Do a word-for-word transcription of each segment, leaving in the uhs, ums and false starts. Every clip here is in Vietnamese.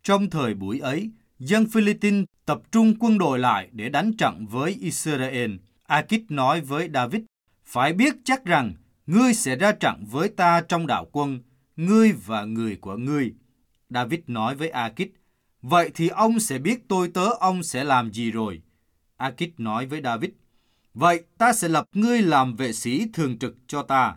Trong thời buổi ấy, dân Philippines tập trung quân đội lại để đánh trận với Israel. Akit nói với David, phải biết chắc rằng ngươi sẽ ra trận với ta trong đạo quân, ngươi và người của ngươi. David nói với Akit, vậy thì ông sẽ biết tôi tớ ông sẽ làm gì rồi. Akit nói với David, vậy ta sẽ lập ngươi làm vệ sĩ thường trực cho ta.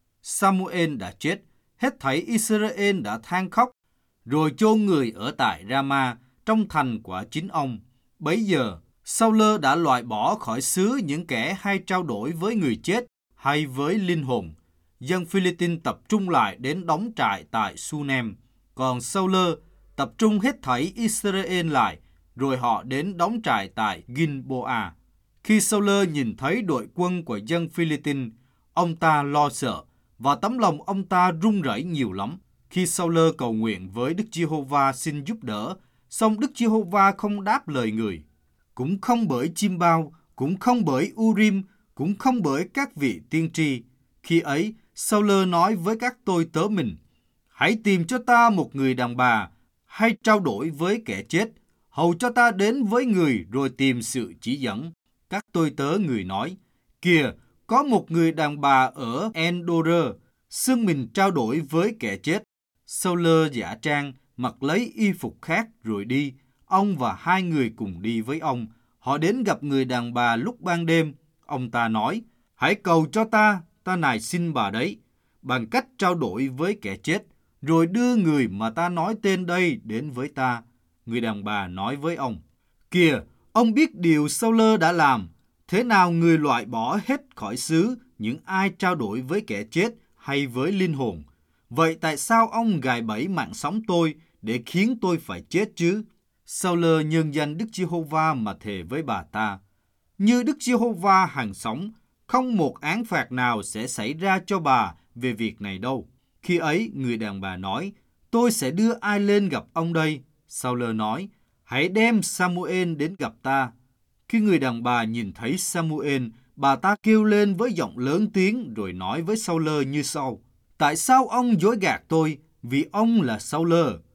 Samuel đã chết, hết thảy Israel đã than khóc, rồi chôn người ở tại Rama, trong thành của chính ông. Bấy giờ, Saul đã loại bỏ khỏi xứ những kẻ hay trao đổi với người chết hay với linh hồn. Dân Philippines tập trung lại đến đóng trại tại Sunem, còn Saul tập trung hết thảy Israel lại, rồi họ đến đóng trại tại Gilboa. Khi Saul nhìn thấy đội quân của dân Philippines, ông ta lo sợ, và tấm lòng ông ta run rẩy nhiều lắm. Khi Saul cầu nguyện với Đức Giê-hô-va xin giúp đỡ, song Đức Giê-hô-va không đáp lời người. Cũng không bởi chim bao, cũng không bởi Urim, cũng không bởi các vị tiên tri. Khi ấy, Saul nói với các tôi tớ mình, hãy tìm cho ta một người đàn bà, hay trao đổi với kẻ chết, hầu cho ta đến với người rồi tìm sự chỉ dẫn. Các tôi tớ người nói, kìa, có một người đàn bà ở Endor, xưng mình trao đổi với kẻ chết. Saul giả trang, mặc lấy y phục khác rồi đi. Ông và hai người cùng đi với ông. Họ đến gặp người đàn bà lúc ban đêm. Ông ta nói, hãy cầu cho ta, ta nài xin bà đấy, bằng cách trao đổi với kẻ chết, rồi đưa người mà ta nói tên đây đến với ta. Người đàn bà nói với ông, kìa, ông biết điều Saul đã làm. Thế nào người loại bỏ hết khỏi xứ những ai trao đổi với kẻ chết hay với linh hồn? Vậy tại sao ông gài bẫy mạng sống tôi để khiến tôi phải chết chứ? Saul nhân danh Đức Giê-hô-va mà thề với bà ta, như Đức Giê-hô-va hằng sống, không một án phạt nào sẽ xảy ra cho bà về việc này đâu. Khi ấy, người đàn bà nói, tôi sẽ đưa ai lên gặp ông đây? Saul nói, hãy đem Samuel đến gặp ta. Khi người đàn bà nhìn thấy Samuel, bà ta kêu lên với giọng lớn tiếng rồi nói với Saul như sau, tại sao ông dối gạt tôi, vì ông là Saul?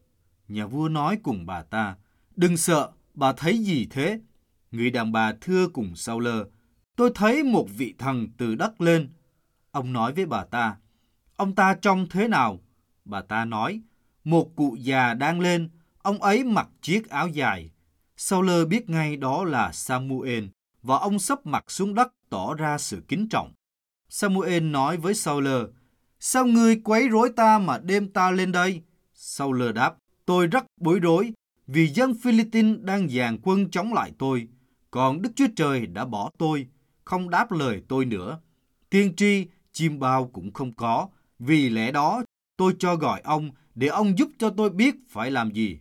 Nhà vua nói cùng bà ta, đừng sợ, bà thấy gì thế? Người đàn bà thưa cùng Saul, tôi thấy một vị thần từ đất lên. Ông nói với bà ta, ông ta trông thế nào? Bà ta nói, một cụ già đang lên, ông ấy mặc chiếc áo dài. Saul biết ngay đó là Samuel, và ông sấp mặt xuống đất tỏ ra sự kính trọng. Samuel nói với Saul, sao ngươi quấy rối ta mà đem ta lên đây? Saul đáp, tôi rất bối rối, vì dân Philippines đang dàn quân chống lại tôi, còn Đức Chúa Trời đã bỏ tôi, không đáp lời tôi nữa. Tiên tri, chim bao cũng không có, vì lẽ đó tôi cho gọi ông để ông giúp cho tôi biết phải làm gì.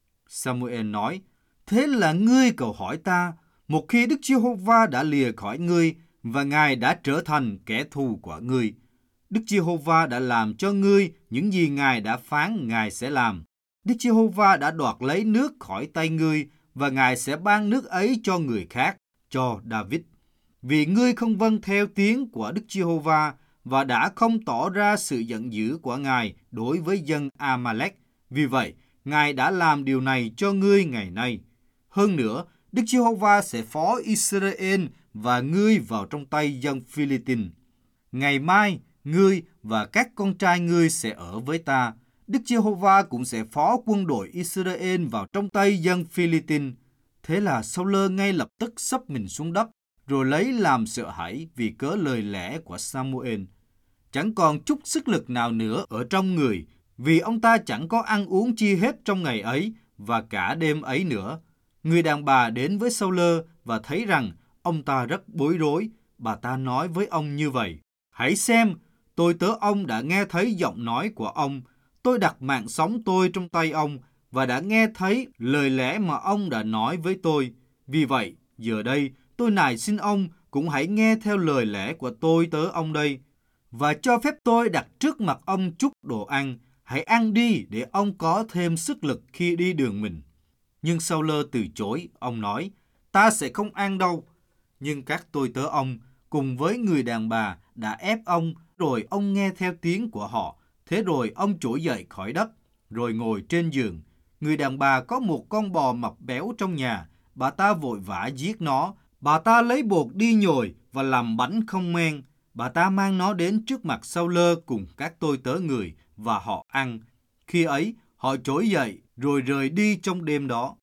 Samuel nói, thế là ngươi cầu hỏi ta, một khi Đức Giê-hô-va đã lìa khỏi ngươi và Ngài đã trở thành kẻ thù của ngươi. Đức Giê-hô-va đã làm cho ngươi những gì Ngài đã phán Ngài sẽ làm. Đức Giê-hô-va đã đoạt lấy nước khỏi tay ngươi và Ngài sẽ ban nước ấy cho người khác, cho David. Vì ngươi không vâng theo tiếng của Đức Giê-hô-va và đã không tỏ ra sự giận dữ của Ngài đối với dân A-ma-lek. Vì vậy, Ngài đã làm điều này cho ngươi ngày nay. Hơn nữa, Đức Giê-hô-va sẽ phó Israel và ngươi vào trong tay dân Philippines. Ngày mai, ngươi và các con trai ngươi sẽ ở với ta. Đức Giê-hô-va cũng sẽ phó quân đội Israel vào trong tay dân Philippines. Thế là Saul ngay lập tức sấp mình xuống đất, rồi lấy làm sợ hãi vì cớ lời lẽ của Samuel. Chẳng còn chút sức lực nào nữa ở trong người, vì ông ta chẳng có ăn uống chi hết trong ngày ấy và cả đêm ấy nữa. Người đàn bà đến với Saul và thấy rằng ông ta rất bối rối. Bà ta nói với ông như vậy, hãy xem, tôi tớ ông đã nghe thấy giọng nói của ông. Tôi đặt mạng sống tôi trong tay ông và đã nghe thấy lời lẽ mà ông đã nói với tôi. Vì vậy, giờ đây, tôi nài xin ông cũng hãy nghe theo lời lẽ của tôi tớ ông đây, và cho phép tôi đặt trước mặt ông chút đồ ăn. Hãy ăn đi để ông có thêm sức lực khi đi đường mình. Nhưng Saul từ chối, ông nói, ta sẽ không ăn đâu. Nhưng các tôi tớ ông cùng với người đàn bà đã ép ông, rồi ông nghe theo tiếng của họ. Thế rồi ông trỗi dậy khỏi đất, rồi ngồi trên giường. người đàn bà có một con bò mập béo trong nhà, bà ta vội vã giết nó. Bà ta lấy bột đi nhồi và làm bánh không men. Bà ta mang nó đến trước mặt Sao-lơ cùng các tôi tớ người và họ ăn. Khi ấy, họ trỗi dậy rồi rời đi trong đêm đó.